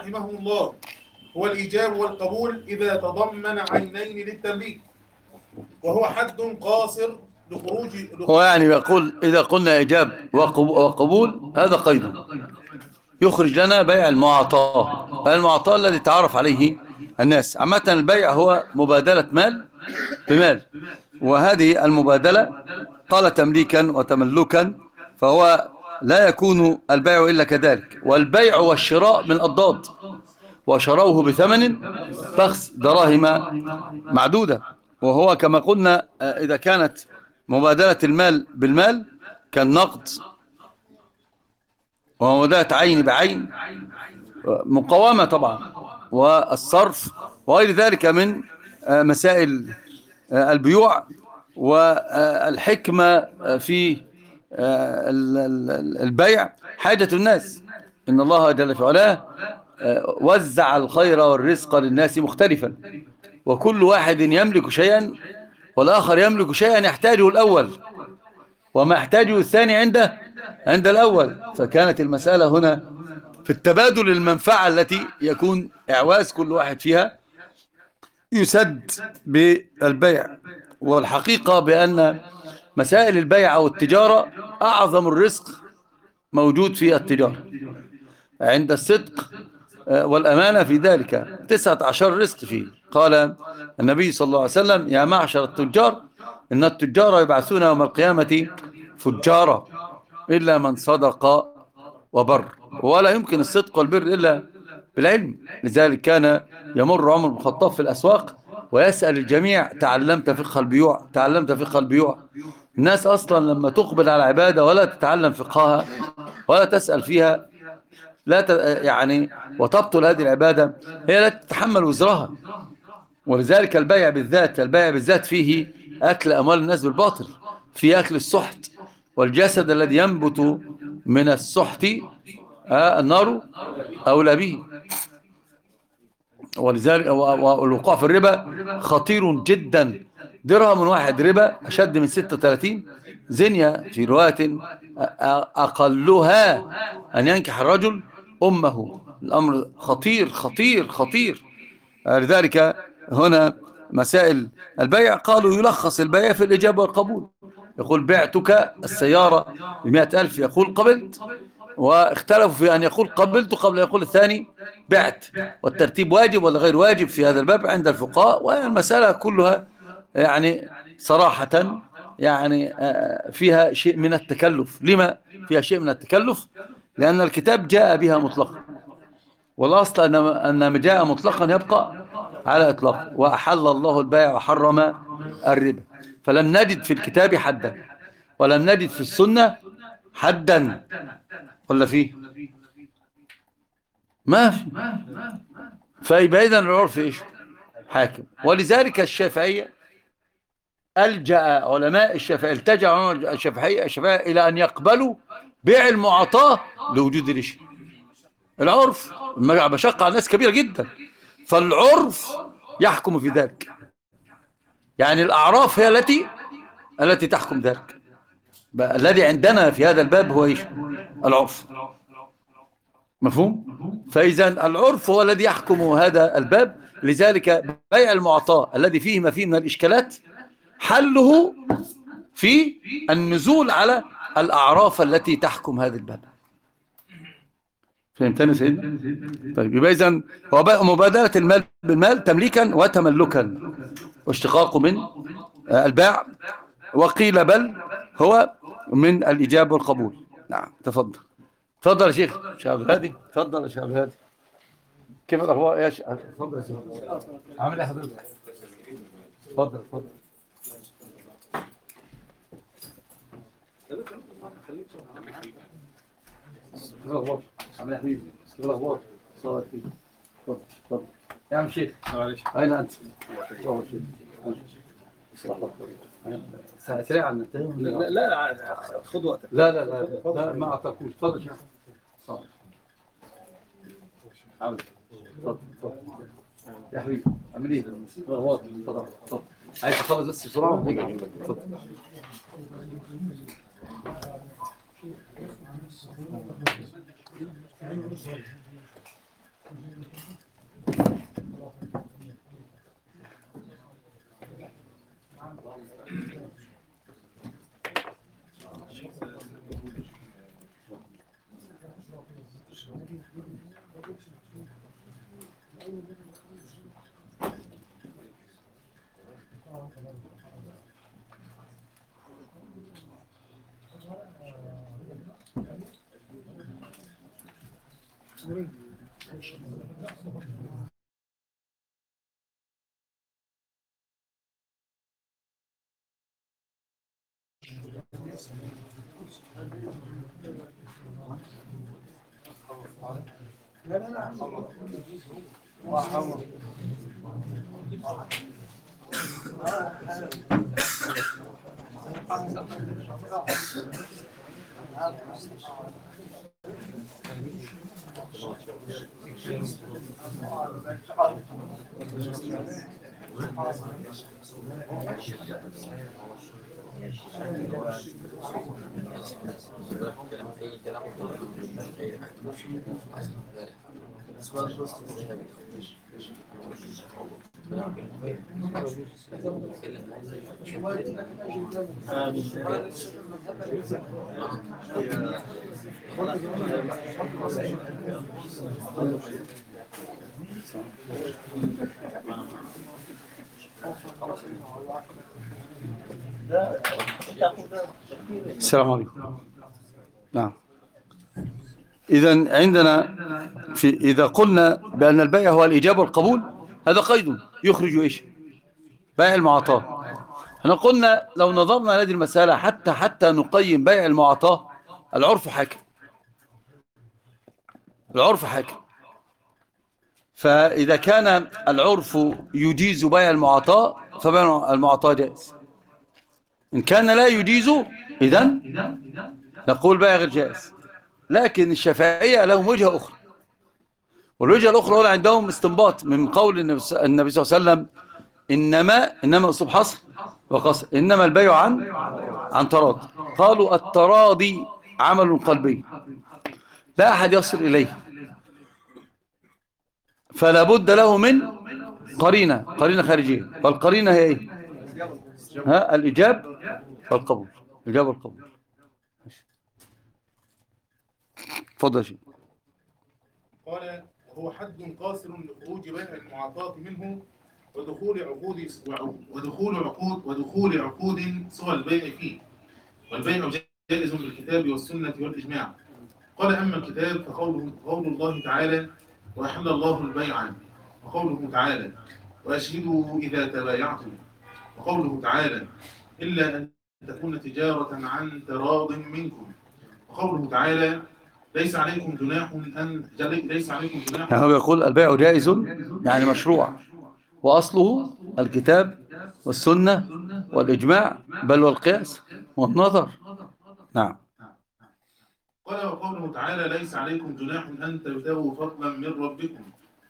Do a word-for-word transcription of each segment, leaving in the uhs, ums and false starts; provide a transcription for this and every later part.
رحمه الله هو الإيجاب والقبول إذا تضمن عينين للتمليك، وهو حد قاصر لخروج. هو يعني يقول إذا قلنا إيجاب وقبول هذا قيد يخرج لنا بيع المعاطاة، المعاطاة الذي تعرف عليه الناس. عامة البيع هو مبادلة مال بمال، وهذه المبادلة قال تمليكا وتملكا، فهو لا يكون البيع إلا كذلك. والبيع والشراء من الأضداد، وشروه بثمن بخس دراهم معدودة. وهو كما قلنا إذا كانت مبادلة المال بالمال كالنقد ومبادلة عين بعين مقاومة طبعا، والصرف وغير ذلك من مسائل البيوع. والحكمة في البيع حاجة الناس. إن الله جل في علاه وزع الخير والرزق للناس مختلفا، وكل واحد يملك شيئا والآخر يملك شيئا يحتاجه الأول وما يحتاجه الثاني عنده عند الأول. فكانت المسألة هنا في التبادل المنفعة التي يكون إعواز كل واحد فيها يسد بالبيع. والحقيقة بأن مسائل البيع أو التجارة أعظم الرزق موجود في التجارة عند الصدق والأمانة، في ذلك تسعة عشر رزق فيه. قال النبي صلى الله عليه وسلم: يا معشر التجار إن التجار يبعثون يوم القيامة فجارا إلا من صدق وبر. ولا يمكن الصدق والبر إلا بالعلم. لذلك كان يمر عمر بن الخطاب في الأسواق ويسأل الجميع: تعلمت فقه البيوع؟ تعلمت فقه البيوع؟ الناس أصلا لما تقبل على العبادة ولا تتعلم فقهها ولا تسأل فيها لا ت... يعني وتبطل هذه العبادة، هي لا تتحمل وزرها. ولذلك البيع بالذات البيع بالذات فيه أكل أموال الناس بالباطل، فيه أكل السحت، والجسد الذي ينبت من السحت آه النار أولى به. ولذلك والوقوع في الربا خطير جدا. درهم واحد ربا أشد من ستة وثلاثين زنية. في رواية أقلها أن ينكح الرجل أمه. الأمر خطير خطير خطير. لذلك هنا مسائل البيع قالوا يلخص البيع في الإجابة والقبول. يقول: بعتك السيارة بمئة ألف، يقول قبلت. واختلفوا في أن يقول قبلت قبل يقول الثاني بعت، والترتيب واجب ولا غير واجب في هذا الباب عند الفقهاء. والمسألة كلها يعني صراحة يعني فيها شيء من التكلف. لما فيها شيء من التكلف؟ لأن الكتاب جاء بها مطلقا، والأصل أن ما جاء مطلقا يبقى على إطلاق. وأحل الله البيع وحرم الربا. فلم نجد في الكتاب حدا، ولم نجد في السنة حدا، ولا فيه؟ ما في. فيبقى إذن العرف إيش؟ حاكم. ولذلك الشافعية ألجأ علماء الشافعية التجأ علماء الشافعية الشافعية إلى أن يقبلوا بيع المعاطاة لوجود ليش؟ العرف. مشقة على الناس كبيرة جدا، فالعرف يحكم في ذلك. يعني الأعراف هي التي التي تحكم ذلك. الذي عندنا في هذا الباب هو إيش؟ العرف. مفهوم؟ فإذا العرف هو الذي يحكم هذا الباب. لذلك بيع المعاطاة الذي فيه ما فيه من الإشكالات حله في النزول على الأعراف التي تحكم هذا الباب. فهمتني سيدنا؟ طيب يبقى إذن هو مبادلة المال بالمال تمليكا وتملكا واشتقاق من الباع. وقيل بل هو من الإجابة والقبول. نعم. تفضل تفضل يا شيخ شاب هادي. تفضل يا شاب هادي. كيف الأخبار يا شيخ؟ تفضل يا شيخ. عامل ايه حضرتك؟ تفضل تفضل. كيف الأخبار؟ عامل ايه يا حبيبي؟ كيف الأخبار؟ صار فيك. تفضل تفضل يا عم شيخ. أين أنت؟ تفضل شيخ. سريعا ننتهي. لا لا خذ وقتك. لا لا لا, لا ما أعطاكوش. تفضل شيخ. صار. عامل تفضل تفضل يا حبيبي. عامل ايه؟ تفضل تفضل. عايز تخلص بس بسرعة؟ تفضل. السلام عليكم. نعم. إذا عندنا في إذا قلنا بأن البيع هو الإيجاب والقبول، هذا قيد يخرج إيش؟ بيع المعاطاة. احنا قلنا لو نظرنا هذه المسألة حتى حتى نقيم بيع المعاطاة، العرف حاكم. العرف حاكم. فإذا كان العرف يجيز بيع المعاطاة فبيع المعاطاة جائز. إن كان لا يجيزه إذن نقول بيع غير جائز. لكن الشافعية لهم وجهة أخرى، والوجهة الأخرى هو عندهم استنباط من قول النبي صلى الله عليه وسلم إنما إنما أسلوب حصر وقصر، إنما البيع عن عن تراضي. قالوا التراضي عمل قلبي لا أحد يصل إليه، فلا بد له من قرينة قرينة خارجية. فالقرينة هي إيه؟ ها الإجاب والقبول. الإجاب والقبول. تفضل يا شيخ. قال هو حد قاصر لخروج بيع المعاطاة منه ودخول عقود ودخول عقود ودخول عقود سوى البيع فيه، والبيع جائز بالكتاب والسنة والإجماع. قال أما الكتاب فقوله قول الله تعالى وأحل الله البيع، وقوله تعالى وأشهدوا إذا تبايعتم، وقوله تعالى إلا أن تكون تجارة عن تراض منكم، وقوله تعالى ليس عليكم جناح أن ليس عليكم جناح. يعني هو يقول البيع جائز يعني مشروع، وأصله الكتاب والسنة والإجماع بل والقياس والنظر. نعم. قال وقوله تعالى ليس عليكم جناح أن تبتغوا فضلا من ربكم.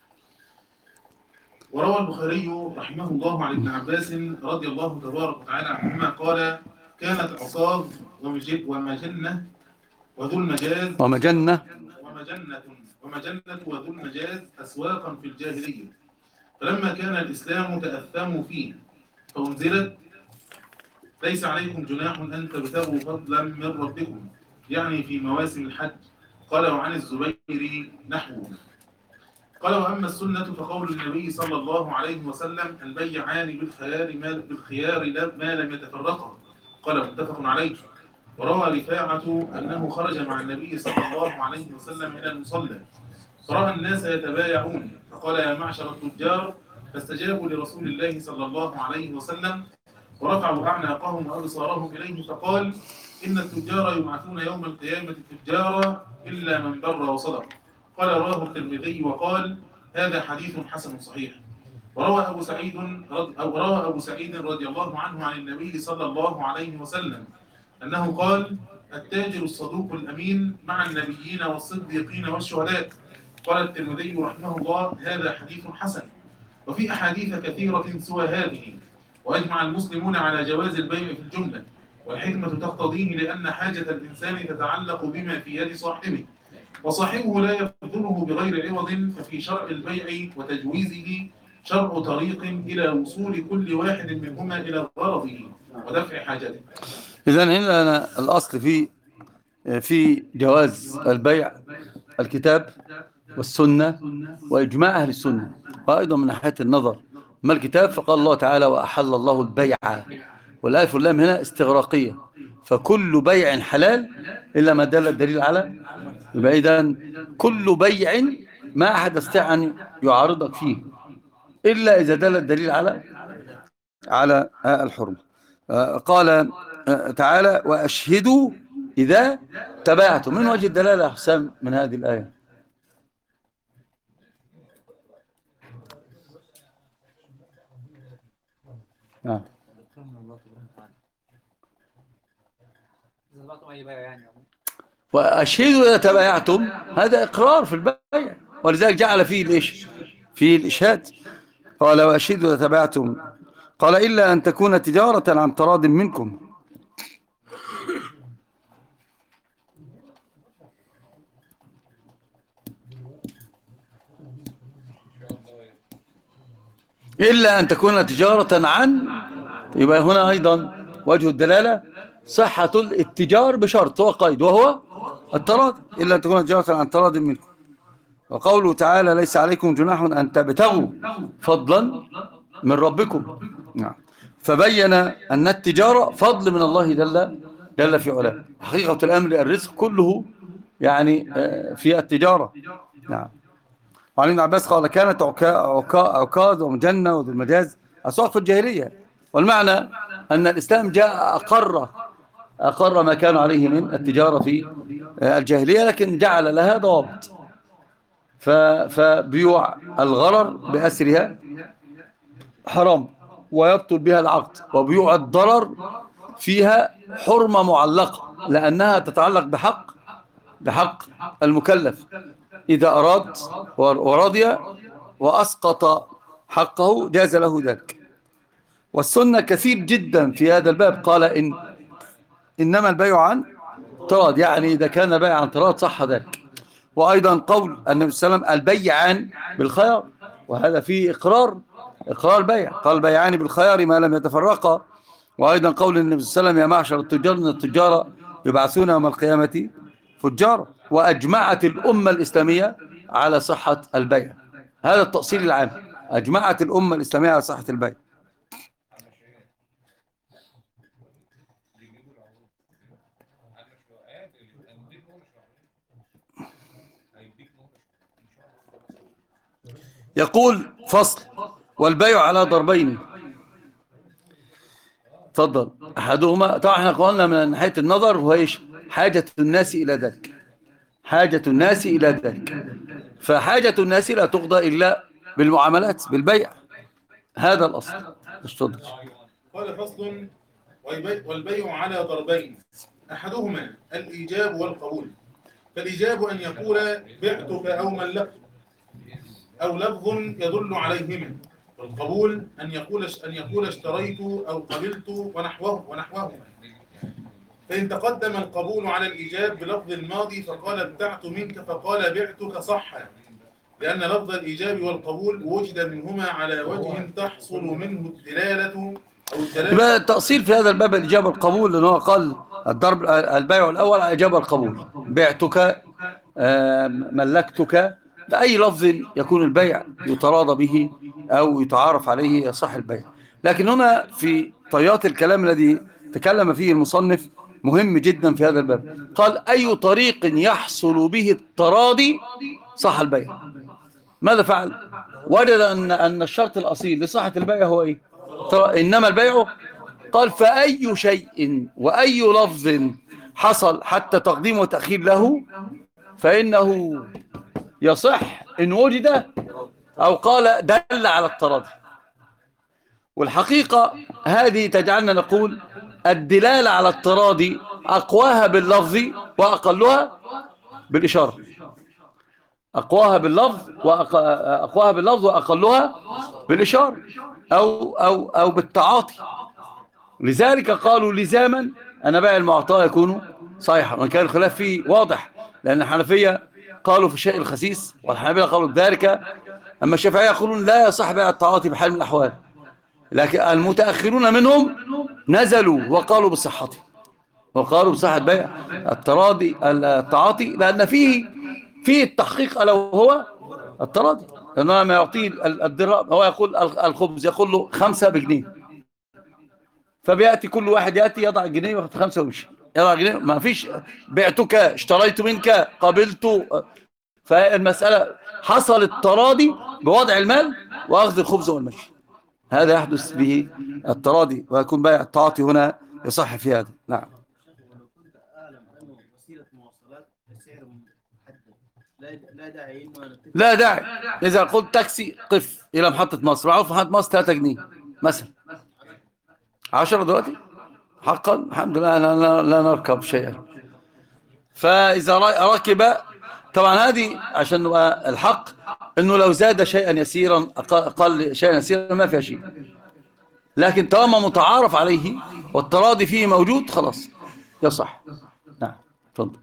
وروى البخاري رحمه الله عن ابن عباس رضي الله تبارك وتعالى عنهما قال كانت عصاة ومجنة وذو المجاز ومجنة ومجنة ومجنة وذو المجاز أسواقا في الجاهلية، فلما كان الإسلام تأثموا فيه فأنزلت ليس عليكم جناح أن تبتغوا فضلا من ربكم، يعني في مواسم الحج. قال وعن الزبير نحوه. قال وأما السنة فقول النبي صلى الله عليه وسلم البيعان بالخيار ما بالخيار ما لم يتفرقا. قال متفق عليه. وروى رفاعة أنه خرج مع النبي صلى الله عليه وسلم إلى المصلى فرأى الناس يتبايعون فقال يا معشر التجار، فاستجابوا لرسول الله صلى الله عليه وسلم ورفعوا أعناقهم وأبصارهم إليه فقال إن التجار يبعثون يوم القيامة تجارا إلا من بر وصدق. قال رواه الترمذي وقال هذا حديث حسن صحيح. وروى أبو سعيد رضي أو روى أبو سعيد رضي الله عنه عن النبي صلى الله عليه وسلم أنه قال التاجر الصدوق الأمين مع النبيين والصديقين والشهداء. قال الترمذي رحمه الله هذا حديث حسن. وفي أحاديث كثيرة سوى هذه، وأجمع المسلمون على جواز البيع في الجملة، والحكمة تقتضيه لأن حاجة الإنسان تتعلق بما في يد صاحبه، وصاحبه لا يبذله بغير عوض، ففي شرع البيع وتجويزه شرع طريق إلى وصول كل واحد منهما إلى غرضه ودفع حاجته. إذن هنا الأصل في في جواز البيع الكتاب والسنة وإجماع أهل السنة. وأيضا من ناحية النظر ما الكتاب فقال الله تعالى وأحل الله البيع، والألف واللام هنا استغراقية، فكل بيع حلال إلا ما دل الدليل على يبقى إذن كل بيع ما أحد يستطيع أن يعارضك فيه إلا إذا دل الدليل على على الحرمة. قال تعالى وأشهدوا إذا تبايعتم. من وجه الدلالة أحسن من هذه الآية؟ نعم. وأشهدوا إذا تبايعتم هذا إقرار في البيع، ولذلك جعل فيه ليش فيه الإشهاد. قال وأشهدوا إذا تبايعتم، قال إلا أن تكون تجارة عن تراض منكم. إلا أن تكون تجارة عن، يبقى هنا أيضا وجه الدلالة صحة الاتجار بشرط وقيد وهو التراضي، إلا أن تكون تجارة عن تراض منكم. وقوله تعالى ليس عليكم جناح أن تبتغوا فضلا من ربكم. نعم. فبين أن التجارة فضل من الله جل جل في علاه. حقيقة الأمر الرزق كله يعني في التجارة. نعم. وعن ابن عباس قال كانت عكاظ ومجنة وذو المجاز أسواق في الجاهلية، والمعنى أن الإسلام جاء أقر أقر ما كان عليه من التجارة في الجاهلية، لكن جعل لها ضوابط. فبيوع الغرر بأسرها حرام ويبطل بها العقد، وبيوع الضرر فيها حرمة معلقة لأنها تتعلق بحق بحق المكلف إذا أراد ورضي وأسقط حقه جاز له ذلك. والسنة كثير جدا في هذا الباب، قال إن إنما البيع عن تراض، يعني إذا كان بيع عن تراض صح ذلك. وأيضا قول النبي صلى الله عليه وسلم البيعان بالخيار، وهذا فيه إقرار إقرار بيع، قال البيعان بالخيار ما لم يتفرقا. وأيضا قول النبي صلى الله عليه وسلم يا معشر التجار إن التجار يبعثون يوم القيامة فجارا. وأجمعت الأمة الإسلامية على صحة البيع، هذا التأصيل العام، أجمعت الأمة الإسلامية على صحة البيع. يقول فصل والبيع على ضربين. تفضل. أحدهما طبعا احنا قلنا من ناحية النظر هو ايش؟ حاجة الناس إلى ذلك، حاجة الناس إلى ذلك، فحاجة الناس لا تقضى إلا بالمعاملات بالبيع، هذا الأصل. تفضل. قال فصل والبيع على ضربين أحدهما الإيجاب والقبول. فالإيجاب أن يقول بعتك أو ملكتك أو لفظ يدل عليهما، والقبول أن يقول أن يقول اشتريت أو قبلت ونحوه ونحوهما. فإن تقدم القبول على الإيجاب بلفظ الماضي فقال ابتعت منك فقال بعتك صح، لأن لفظ الإيجاب والقبول وجد منهما على وجه تحصل منه الدلالة أو الدلالة. يبقى التأصيل في هذا الباب الإجابة والقبول، لأنه قال الضرب البيع الأول على إجابة والقبول، بعتك ملكتك، بأي لفظ يكون البيع يتراضى به أو يتعارف عليه يصح البيع. لكن هنا في طيات الكلام الذي تكلم فيه المصنف مهم جدا في هذا الباب، قال أي طريق يحصل به التراضي صح البيع. ماذا فعل؟ وجد أن أن الشرط الأصيل لصحة البيع هو إيه؟ إنما البيع، قال فأي شيء وأي لفظ حصل حتى تقديم وتأخير له فإنه يصح إن وجد أو قال دل على التراضي. والحقيقة هذه تجعلنا نقول الدلالة على التراضي أقواها باللفظ وأقلها بالإشارة، أقواها باللفظ وأقواها باللفظ وأقلها بالإشارة أو أو أو بالتعاطي. لذلك قالوا لزاما أن بيع المعطى يكون صحيحا، وإن كان الخلاف فيه واضح، لأن الحنفية قالوا في الشيء الخسيس والحنابلة قالوا بذلك، أما الشافعية يقولون لا يصح بيع التعاطي بحال من الأحوال. لكن المتأخرون منهم نزلوا وقالوا بصحته، وقالوا بصحة بيع التراضي التعاطي، لأن فيه فيه التحقيق ألا وهو التراضي. لأنه ما يعطيه الدراهم، هو يقول الخبز يقول له خمسة بجنيه، فبيأتي كل واحد يأتي يضع الجنيه ويأخذ خمسة ويمشي، يلا جنيه، ما فيش بعتك، اشتريت منك، قبلت. فالمسألة حصل التراضي بوضع المال وأخذ الخبز والمشي، هذا يحدث به التراضي، ويكون بيع التعاطي هنا يصح في هذا. نعم. ولو كنت اعلم انه وسيله مواصلات بسعر محدد لا لا داعي انه نتفق. لا داعي، إذا قلت تاكسي قف إلى محطة مصر، معروف محطة مصر ثلاثة جنيه مثلا، عشرة دلوقتي حقا الحمد لله لا, لا, لا نركب شيئا. فإذا ركب طبعا هذه عشان نبقى الحق انه لو زاد شيئا يسيرا اقل شيئا يسيرا ما فيها شيء، لكن طالما متعارف عليه والتراضي فيه موجود خلاص يصح. نعم تفضل.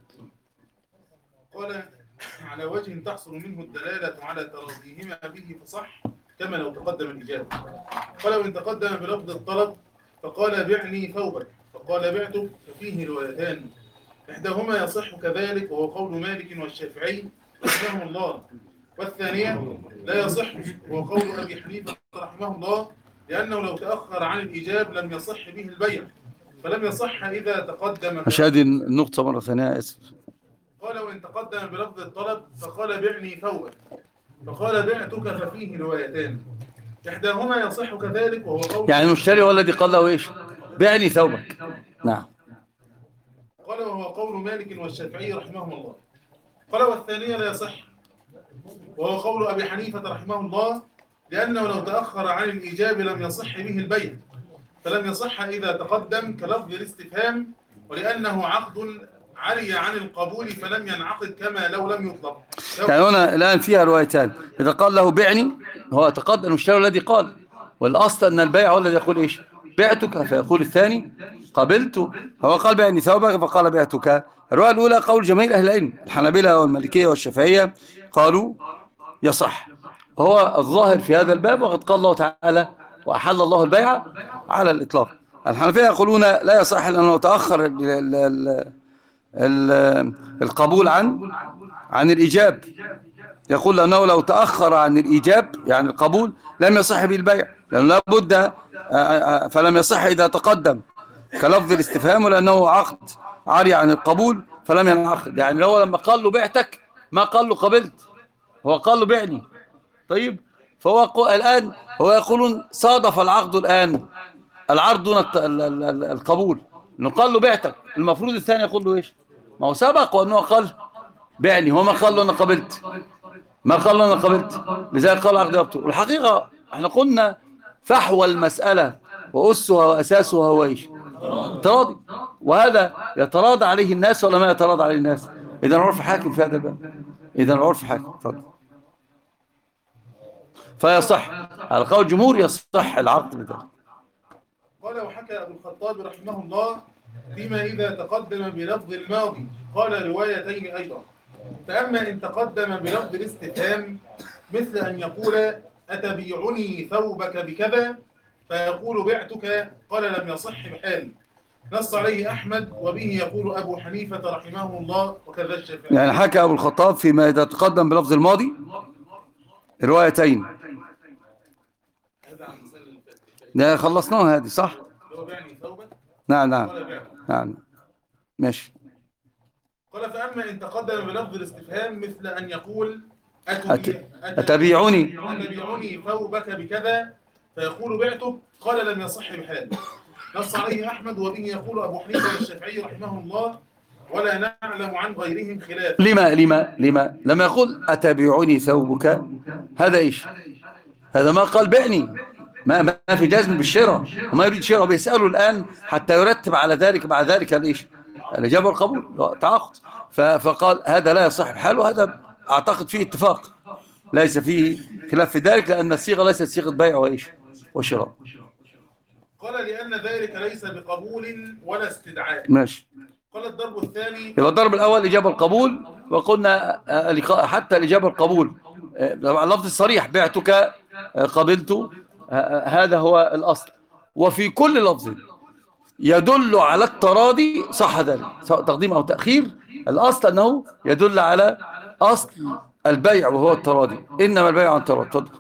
قال على وجه تحصل منه الدلالة على تراضيهما به فصح كما لو تقدم الإجابة. قال وإن تقدم بلفظ الطلب فقال بعني ثوبك فقال بعتك ففيه روايتان، إحداهما يصح كذلك وهو قول مالك والشافعي رحمه الله، والثانية لا يصح وهو قول أبي حنيفة رحمه الله، لأنه لو تأخر عن الإيجاب لم يصح به البيع، فلم يصح إذا تقدم. أشاهد النقطة مرة ثانية اسف. قال وإن تقدم بلفظ الطلب فقال بعني ثوبك فقال بعتك ففيه روايتان، إحداهما يصح كذلك وهو قول يعني المشتري هو الذي قال له إيش؟ بعني ثوبك. نعم. قال وهو قول مالك والشافعي رحمهم الله. قال والثانية لا يصح وهو قول أبي حنيفة رحمه الله، لأنه لو تأخر عن الإيجاب لم يصح به البيع، فلم يصح إذا تقدم كلفظ الاستفهام، ولأنه عقد علي عن القبول فلم ينعقد كما لو لم يطلب. يعني هنا الآن فيها روايتان، إذا قال له بعني هو تقدم المشتري الذي قال، والأصل أن البيع هو الذي يقول إيش؟ بعتك، فيقول الثاني قبلت، هو قال بعني ثوبك فقال بعتك. الرواية الأولى قول جميع أهل العلم الحنابلة والمالكية والشافعية قالوا يصح، هو الظاهر في هذا الباب، وقد قال الله تعالى وأحل الله البيع على الإطلاق. الحنفية يقولون لا يصح لأنه تأخر ال ال ال ال القبول عن عن الإيجاب، يقول لأنه لو تأخر عن الإيجاب يعني القبول لم يصح به البيع، لأنه لا بد، فلم يصح إذا تقدم كلفظ الاستفهام، لأنه عقد عاري عن القبول فلم ينعقد. يعني لو لما قال له بعتك ما قال له قبلت، هو قال له بعني. طيب فهو الآن هو يقولون صادف العقد الآن العرض دون القبول، انه قال له بعتك، المفروض الثاني يقول له ايش؟ ما هو سبق وانه قال بعني، هو ما قال له انا قبلت، ما قال له انا قبلت، لذلك قال عقد يبطل. والحقيقه احنا قلنا فحوى المساله واسها واساسها هو ايش؟ التراضي، وهذا يتراضى عليه الناس ولا ما يتراضى عليه الناس؟ اذا العرف حاكم في هذا الباب، اذا العرف حاكم. اتفضل. فيصح على قول الجمهور يصح العقد بذلك. قال وحكى أبو الخطاب رحمه الله فيما إذا تقدم بلفظ الماضي قال روايتين أيضا، فأما إن تقدم بلفظ الاستفهام مثل أن يقول أتبيعني ثوبك بكذا فيقول بعتك قال لم يصح بحال، نص عليه أحمد وبه يقول أبو حنيفة رحمه الله وكذا الشافعي. يعني حكى أبو الخطاب فيما إذا تقدم بلفظ الماضي روايتين، ده خلصناها هذه صح؟ نعم نعم نعم ماشي. قال فأما إن تقدم بلفظ الاستفهام مثل أن يقول أتبيعني أتبيعني ثوبك بكذا فيقول بعتك قال لم يصح بحال، نص عليه أحمد وبه يقول أبو حنيفة والشافعي رحمه الله ولا نعلم عن غيرهم خلاف. لما لما لما لما يقول أتبيعني ثوبك هذا إيش؟ هذا ما قال بعني، ما ما في جزم بالشراء وما يريد شراء، بيسأله الآن حتى يرتب على ذلك مع ذلك الإيش؟ الإجابة والقبول تعاقد، فقال هذا لا يصح بحال، وهذا أعتقد فيه اتفاق ليس فيه خلاف في ذلك، لأن الصيغة ليست صيغة بيع وإيش وشراء. قال لأن ذلك ليس بقبول ولا استدعاء. ماشي. قال الضرب الثاني يبقى الضرب الأول الإجابة القبول، وقلنا حتى الإجابة القبول اللفظ الصريح بعتك قبلت، هذا هو الأصل، وفي كل لفظ يدل على التراضي صح ذلك سواء تقديم أو تأخير، الأصل أنه يدل على أصل البيع وهو التراضي، إنما البيع عن التراضي. تفضل.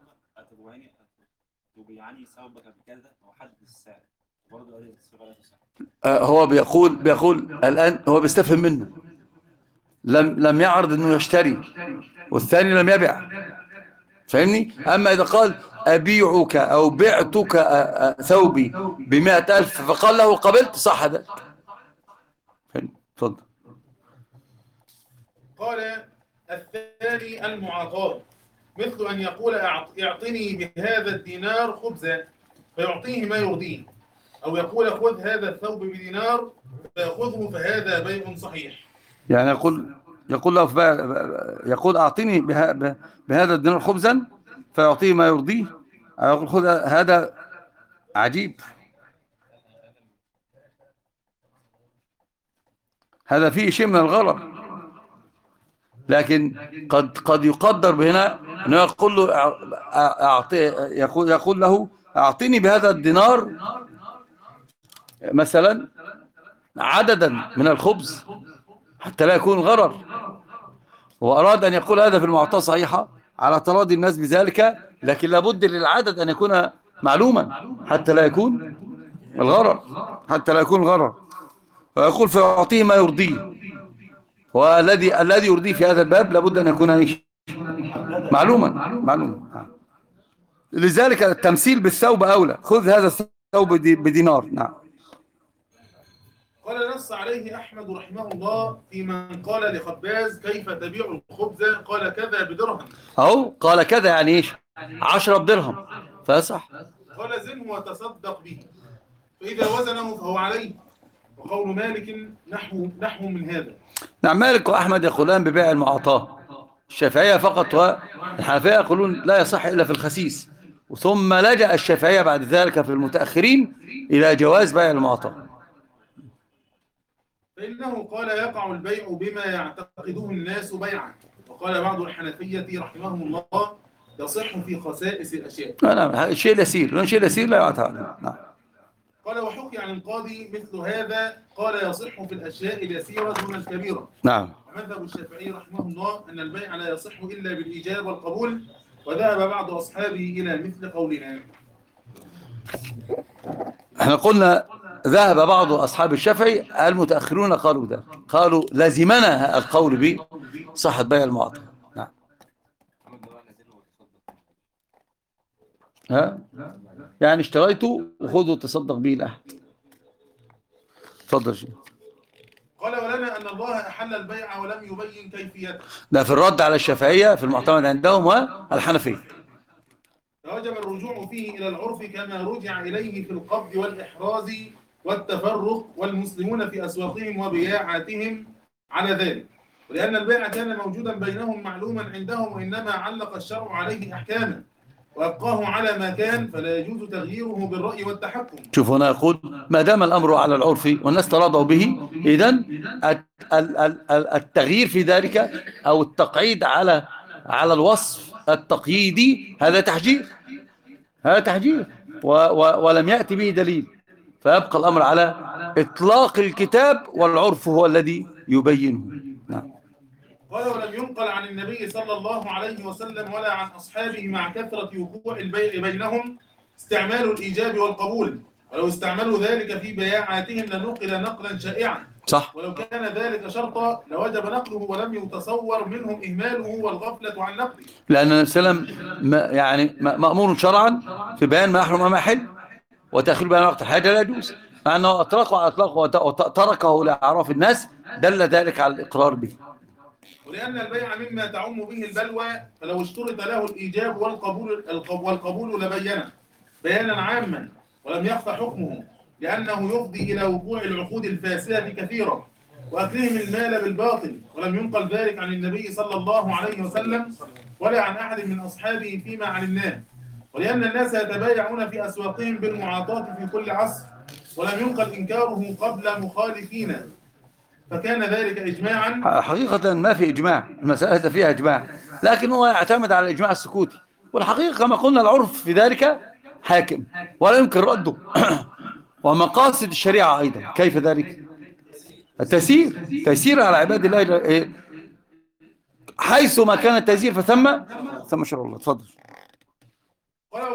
تبيعني ثوبك بكذا وحد السعر برضه هذه الصيغه لا تصح. آه، هو بيقول بيقول الآن هو بيستفهم منه، لم لم يعرض انه يشتري، والثاني لم يبيع، فاهمني؟ اما اذا قال ابيعك او بعتك آه، آه، ثوبي بمائة الف فقال له قبلت، صح ده. فاهمني؟ اتفضل. قال الثاني المعاطاة، مثل أن يقول أعط- اعطني بهذا الدينار خبزا فيعطيه ما يرضيه، أو يقول خذ هذا الثوب بدينار فيأخذه، فهذا بيع صحيح. يعني يقول يقول له في- يقول اعطني بها- ب- بهذا الدينار خبزا فيعطيه ما يرضيه، أو يقول خذ هذا. عجيب، هذا فيه شيء من الغرر. لكن قد قد يقدر بهنا انه يقول له أعطي يقول يقول له اعطني بهذا الدينار مثلا عددا من الخبز حتى لا يكون غرر. واراد ان يقول هذا في المعطى صحيحه على تراضي الناس بذلك، لكن لابد للعدد ان يكون معلوما حتى لا يكون الغرر، حتى لا يكون الغرر. فيقول فيعطيه ما يرضيه، والذي الذي يرضيه في هذا الباب لابد ان يكون ايش؟ معلوما معلوما. لذلك التمثيل بالثوب أولى، خذ هذا الثوب بدينار. نعم. قال نص عليه أحمد رحمه الله في من قال لخباز كيف تبيع الخبز، قال كذا بدرهم. أهو قال كذا يعني إيش؟ عشرة بدرهم، فصح. قال زنه وتصدق به، فإذا وزنه فهو عليه. وقول مالك نحو نحو من هذا. نعم، مالك وأحمد يقولان ببيع المعاطاة، الشافعية فقط والحنفية يقولون لا يصح إلا في الخسيس، ثم لجأ الشافعية بعد ذلك في المتأخرين إلى جواز بيع المعاطاة. فإنه قال يقع البيع بما يعتقده الناس بيعا، وقال بعض الحنفية رحمهم الله يصح في خسائس الأشياء. نعم، الشيء اليسير، لأن الشيء اليسير لا يعتبر. نعم. قال وحكي عن القاضي مثل هذا، قال يصح في الأشياء اليسيرة دون الكبيرة. نعم. ومذهب الشافعي رحمه الله أن البيع لا يصح إلا بالإيجاب والقبول، وذهب بعض أصحابه إلى مثل قولنا. احنا قلنا ذهب بعض أصحاب الشافعي المتأخرون قالوا ده، قالوا لازمنا القول بصحة بيع المعاطاة. نعم. ها يعني اشتريته وخذه تصدق به لأحد. اتفضل شيء. قال ولنا أن الله أحل البيع ولم يبين كيفيته. ده في الرد على الشافعية في المعتمد عندهم والحنفية. فوجب الرجوع فيه إلى العرف كما رجع إليه في القبض والإحراز والتفرق، والمسلمون في أسواقهم وبياعاتهم على ذلك، ولأن البيع كان موجودا بينهم معلوما عندهم، وإنما علق الشرع عليه أحكاما وأبقاه على ما كان، فلا يجوز تغييره بالرأي والتحكم. شوف هنا يقول ما دام الأمر على العرف والناس تراضوا به، إذن التغيير في ذلك أو التقعيد على على الوصف التقييدي هذا تحجير، هذا تحجير و و ولم يأتي به دليل، فيبقى الأمر على إطلاق الكتاب والعرف هو الذي يبينه. نعم. قال ولم ينقل عن النبي صلى الله عليه وسلم ولا عن أصحابه مع كثرة وقوع البيع بينهم استعمال الإيجاب والقبول، ولو استعملوا ذلك في بياعاتهم لنقل نقلا شائعا. صح. ولو كان ذلك شرطا لوجب نقله، ولم يتصور منهم إهماله والغفلة عن نقله، لأن النبي صلى الله عليه وسلم يعني مأمور شرعا في بيان ما يحرم وما يحل، وتأخير بيان وقت الحاجة لا يجوز، مع أنه أطلقه على إطلاقه وتركه لأعراف الناس دل ذلك على الإقرار به. ولأن البيع مما تعم به البلوى، فلو اشترط له الإيجاب والقبول والقبول لبينه بيانا عاما ولم يخفى حكمه، لأنه يفضي إلى وقوع العقود الفاسدة كثيرا وأكلهم المال بالباطل، ولم ينقل ذلك عن النبي صلى الله عليه وسلم ولا عن أحد من أصحابه فيما علمناه. ولأن الناس يتبايعون في أسواقهم بالمعاطاة في كل عصر، ولم ينقل إنكاره قبل مخالفين، فكان ذلك إجماعا. حقيقة ما في إجماع، المسألة فيها إجماع، لكن هو يعتمد على الإجماع السكوتي، والحقيقة كما قلنا العرف في ذلك حاكم ولا يمكن رده. ومقاصد الشريعة أيضا كيف ذلك؟ التيسير، تيسير على عباد الله، حيث ما كان التيسير فثم ثم شرع الله. تفضل. ولو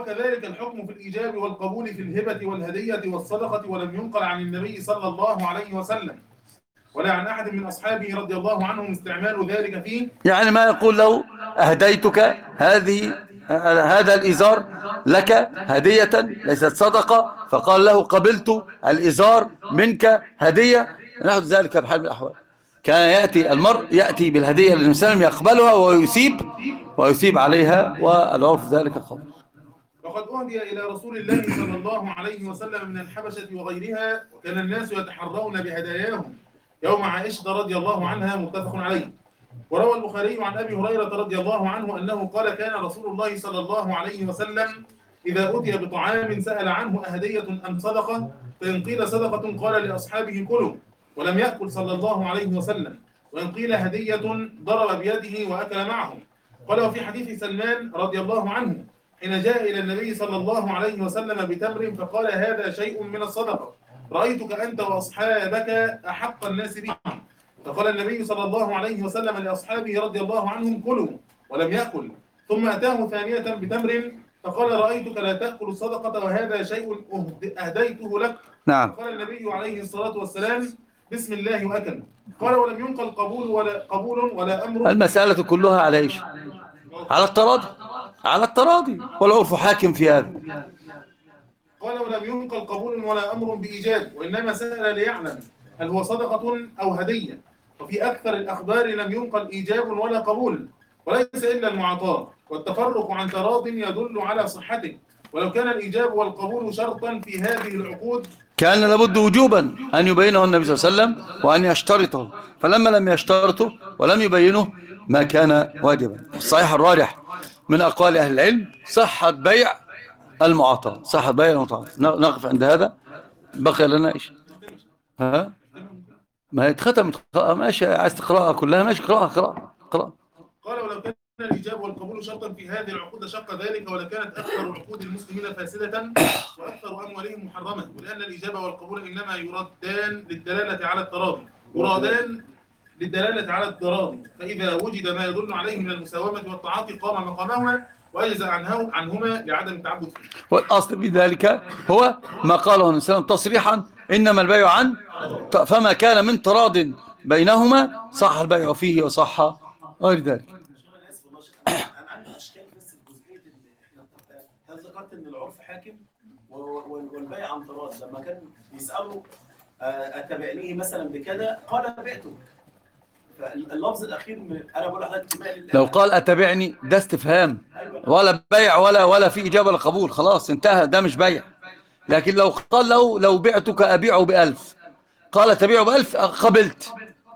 وكذلك الحكم في الإيجاب والقبول في الهبة والهدية والصدقة، ولم ينقل عن النبي صلى الله عليه وسلم ولا عن أحد من أصحابه رضي الله عنهم استعمال ذلك فيه. يعني ما يقول له أهديتك هذه هذا الإزار لك هدية ليست صدقة، فقال له قبلت الإزار منك هدية، نحو ذلك بحال من الأحوال. كان يأتي المرء يأتي بالهدية للمسلم يقبلها ويثيب ويثيب عليها، والعرف ذلك الخبر. وقد أهدي إلى رسول الله صلى الله عليه وسلم من الحبشة وغيرها، وكان الناس يتحرون بهداياهم يوم عائشة رضي الله عنها، متفق عليه. وروى البخاري عن أبي هريرة رضي الله عنه أنه قال كان رسول الله صلى الله عليه وسلم إذا أتي بطعام سأل عنه أهدية أم صدقة، فإن قيل صدقة قال لأصحابه كلوا، ولم يأكل صلى الله عليه وسلم، وإن قيل هدية ضرب بيده وأكل معهم. قال وفي حديث سلمان رضي الله عنه حين جاء إلى النبي صلى الله عليه وسلم بتمر فقال هذا شيء من الصدقة، رأيتك أنت وأصحابك أحق الناس به. فقال النبي صلى الله عليه وسلم لأصحابه رضي الله عنهم كلوا، ولم يأكل. ثم أتاه ثانية بتمر فقال رأيتك لا تأكل الصدقة وهذا شيء أهديته لك. نعم. فقال النبي عليه الصلاة والسلام بسم الله وأكل. قال ولم ينقل قبول ولا قبول ولا أمر. المسألة كلها على إيش؟ على التراضي، على التراضي، والعرف حاكم في هذا. قال ولم ينقل قبول ولا أمر بإيجاب، وإنما سأل ليعلم هل هو صدقة أو هدية. وفي أكثر الأخبار لم ينقل إيجاب ولا قبول، وليس إلا المعطاة، والتفرق عن تراض يدل على صحته. ولو كان الإيجاب والقبول شرطا في هذه العقود كان لابد وجوبا أن يبينه النبي صلى الله عليه وسلم وأن يشترطه، فلما لم يشترطه ولم يبينه ما كان واجبا. الصحيح الراجح من أقوال أهل العلم صحة بيع المعاطاة، صحة بيع المعاطاة. نقف عند هذا، بقي لنا إيش؟ ها؟ ما هي اتختمت، ماشي، عايز تقرأها كلها ماشي، اقرأها اقرأها اقرأها. قال ولو كان الإيجاب والقبول شرطا في هذه العقود شق ذلك، ولكانت أكثر عقود المسلمين فاسدة وأكثر أموالهم محرمة، ولأن الإيجاب والقبول إنما يردان للدلالة على التراضي يرادان للدلالة على التراضي، فإذا وجد ما يدل عليه من المساومة والتعاطي قام مقامهما وأجزى عنه عنهما لعدم التعبد فيه. والأصل في ذلك هو ما قاله النبي صلى الله عليه وسلم تصريحا إنما البيع عن، فما كان من تراض بينهما صح البيع فيه وصح غير ذلك. انا عندي اشكال بس في جزئيه اللي احنا هل ذكرت ان العرف حاكم والبيع عن تراض، لما كان يسالوا اتبعنيه مثلا بكذا قال بعتك، فاللفظ الاخير من انا بقول لحضرتك لو قال اتبعني ده استفهام، ولا بيع ولا ولا في اجابه ولا قبول، خلاص انتهى، ده مش بيع. لكن لو قال له لو بعتك ابيعه بألف، قال تبيعه بألف قبلت،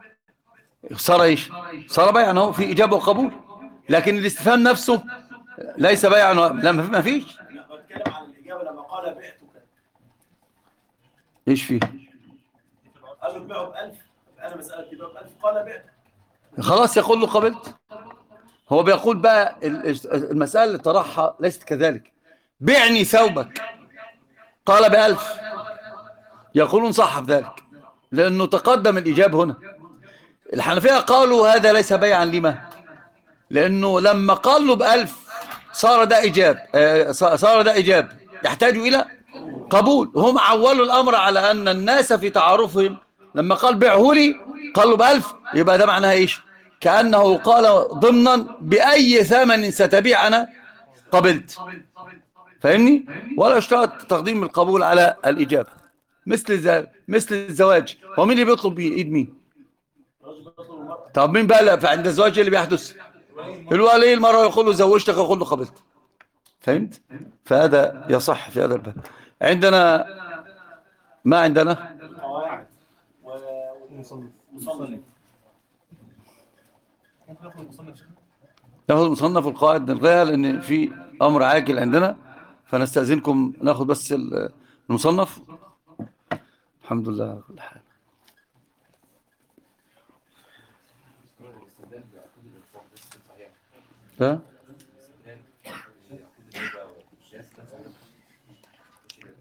صار ايش؟ صار بيعا، هو في اجابه وقبول. لكن الاستفهام نفسه ليس بيعا، لا ما فيش. انا بتكلم عن الاجابه لما قال بعتك ايش فيه؟ قال له بيعه بألف، انا مساله بيعه بألف قال بعتك، خلاص يقول له قبلت. هو بيقول بقى المسألة اللي طرحها ليست كذلك. بعني ثوبك، قال بألف، يقولون صح في ذلك لأنه تقدم الإجاب هنا. الحنفية قالوا هذا ليس بيعا، لما؟ لأنه لما قال له بألف صار ده إجاب، صار ده إجاب يحتاج إلى قبول. هم عولوا الأمر على أن الناس في تعارفهم لما قال بيعه لي قال له بألف، يبقى ده معناها إيش؟ كأنه قال ضمنا بأي ثمن ستبيع أنا قبلت، فاهمني؟ ولا اشترط تقديم القبول على الإجابة. مثل مثل الزواج، هو مين اللي بيطلب بإيد مين؟ طب مين بقى عند الزواج اللي بيحدث؟ الولي المرة يقول له زوجتك يقول له قبلت، فهمت؟ فهذا يصح في هذا الباب. عندنا ما عندنا قواعد ومصنف. ناخذ المصنف والقواعد نلغيها لأن في أمر عاجل عندنا، فنستأذنكم ناخذ بس المصنف. الحمد لله على كل حال. لا